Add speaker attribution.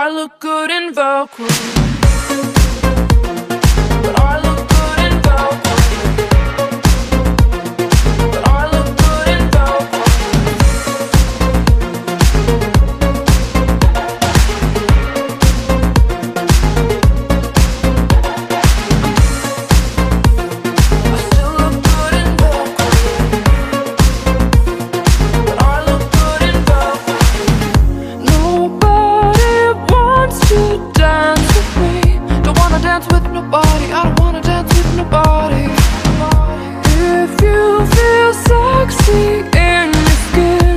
Speaker 1: I look good in Velcro. But I look good in Velcro. But I look good in Velcro. I still look good in Velcro. But I look good in Velcro. Nobody wants to dance with me. Don't wanna dance with nobody. I don't wanna dance with nobody. If you feel sexy in your skin,